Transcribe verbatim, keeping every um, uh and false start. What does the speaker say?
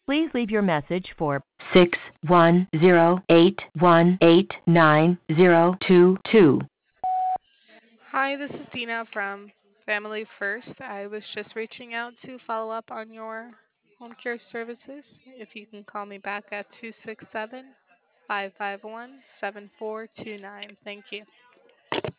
Please leave your message for six one zero eight one eight nine zero two two. Hi, this is Tina from Family First. I was just reaching out to follow up on your home care services. If you can call me back at two six seven, five five one, seven four two nine. Thank you.